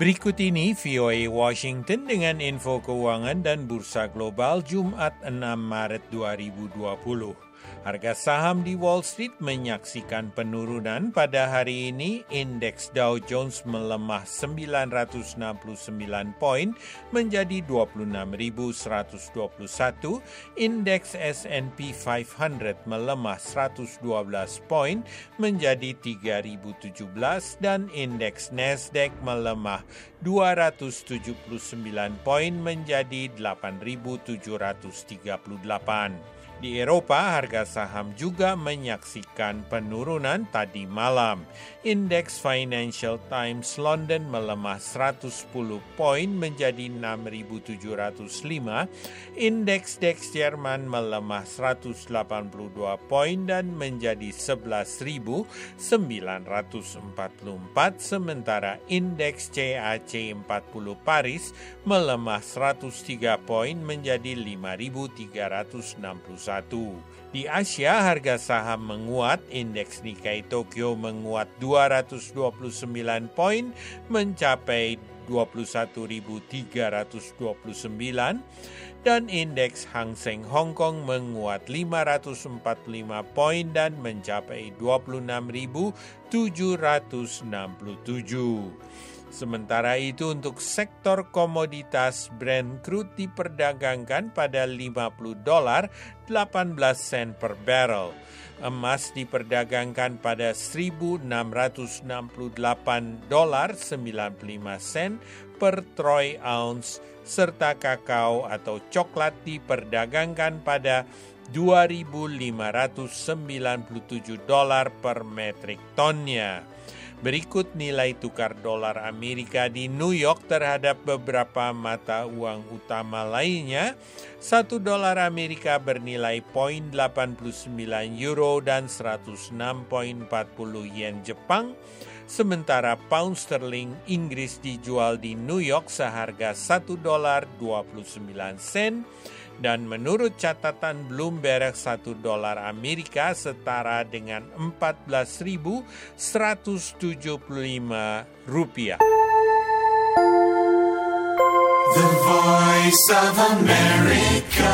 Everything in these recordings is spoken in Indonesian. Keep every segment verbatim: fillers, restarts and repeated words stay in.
Berikut ini V O A Washington dengan info keuangan dan bursa global Jumat enam Maret dua ribu dua puluh. Harga saham di Wall Street menyaksikan penurunan pada hari ini. Indeks Dow Jones melemah sembilan ratus enam puluh sembilan poin menjadi dua puluh enam ribu seratus dua puluh satu. Indeks S and P lima ratus melemah seratus dua belas poin menjadi tiga ribu tujuh belas dan indeks Nasdaq melemah dua ratus tujuh puluh sembilan poin menjadi delapan ribu tujuh ratus tiga puluh delapan. Di Eropa, harga saham juga menyaksikan penurunan tadi malam. Indeks Financial Times London melemah seratus sepuluh poin menjadi enam ribu tujuh ratus lima. Indeks DAX Jerman melemah seratus delapan puluh dua poin dan menjadi sebelas ribu sembilan ratus empat puluh empat. Sementara indeks C A C empat puluh Paris melemah seratus tiga poin menjadi lima ribu tiga ratus enam puluh satu. Di Asia, harga saham menguat. Indeks Nikkei Tokyo menguat dua ratus dua puluh sembilan poin mencapai dua puluh satu ribu tiga ratus dua puluh sembilan dan indeks Hang Seng Hong Kong menguat lima ratus empat puluh lima poin dan mencapai dua puluh enam ribu tujuh ratus enam puluh tujuh. Sementara itu untuk sektor komoditas, Brent crude diperdagangkan pada lima puluh dolar delapan belas sen per barrel. Emas diperdagangkan pada seribu enam ratus enam puluh delapan dolar sembilan puluh lima sen per troy ounce, serta kakao atau coklat diperdagangkan pada dua ribu lima ratus sembilan puluh tujuh dolar per metrik tonnya. Berikut nilai tukar dolar Amerika di New York terhadap beberapa mata uang utama lainnya. Satu dolar Amerika bernilai nol koma delapan sembilan euro dan seratus enam koma empat nol yen Jepang. Sementara pound sterling Inggris dijual di New York seharga satu dolar dua puluh sembilan sen. Dan menurut catatan Bloomberg, satu dolar Amerika setara dengan empat belas ribu seratus tujuh puluh lima rupiah. The Voice of America.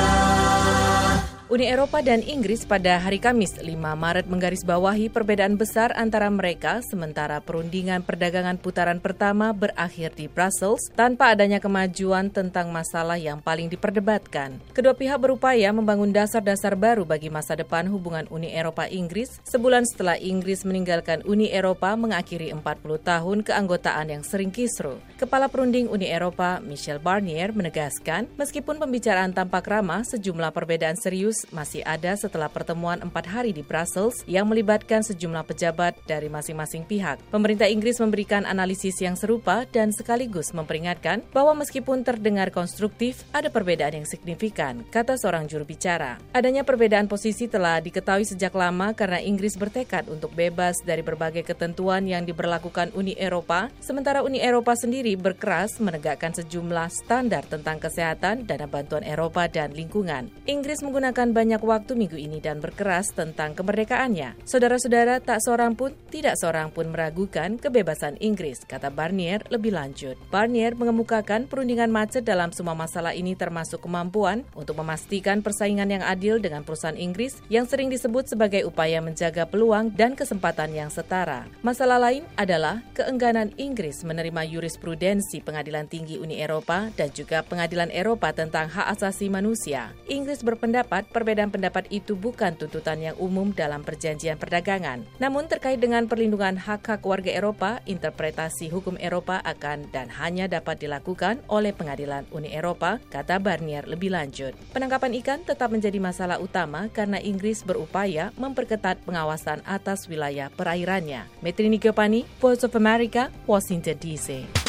Uni Eropa dan Inggris pada hari Kamis lima Maret menggarisbawahi perbedaan besar antara mereka sementara perundingan perdagangan putaran pertama berakhir di Brussels tanpa adanya kemajuan tentang masalah yang paling diperdebatkan. Kedua pihak berupaya membangun dasar-dasar baru bagi masa depan hubungan Uni Eropa-Inggris sebulan setelah Inggris meninggalkan Uni Eropa mengakhiri empat puluh tahun keanggotaan yang sering kisruh. Kepala Perunding Uni Eropa Michel Barnier menegaskan meskipun pembicaraan tampak ramah, sejumlah perbedaan serius masih ada setelah pertemuan empat hari di Brussels yang melibatkan sejumlah pejabat dari masing-masing pihak. Pemerintah Inggris memberikan analisis yang serupa dan sekaligus memperingatkan bahwa meskipun terdengar konstruktif, ada perbedaan yang signifikan, kata seorang juru bicara. Adanya perbedaan posisi telah diketahui sejak lama karena Inggris bertekad untuk bebas dari berbagai ketentuan yang diberlakukan Uni Eropa, sementara Uni Eropa sendiri berkeras menegakkan sejumlah standar tentang kesehatan, dana bantuan Eropa, dan lingkungan. Inggris menggunakan banyak waktu minggu ini dan berkeras tentang kemerdekaannya. Saudara-saudara, tak seorang pun, tidak seorang pun meragukan kebebasan Inggris, kata Barnier lebih lanjut. Barnier mengemukakan perundingan macet dalam semua masalah ini termasuk kemampuan untuk memastikan persaingan yang adil dengan perusahaan Inggris yang sering disebut sebagai upaya menjaga peluang dan kesempatan yang setara. Masalah lain adalah keengganan Inggris menerima jurisprudensi Pengadilan Tinggi Uni Eropa dan juga Pengadilan Eropa tentang hak asasi manusia. Inggris berpendapat perbedaan pendapat itu bukan tuntutan yang umum dalam perjanjian perdagangan. Namun terkait dengan perlindungan hak-hak warga Eropa, interpretasi hukum Eropa akan dan hanya dapat dilakukan oleh Pengadilan Uni Eropa, kata Barnier lebih lanjut. Penangkapan ikan tetap menjadi masalah utama karena Inggris berupaya memperketat pengawasan atas wilayah perairannya. Metrini Giovanni, Voice of America, Washington D C.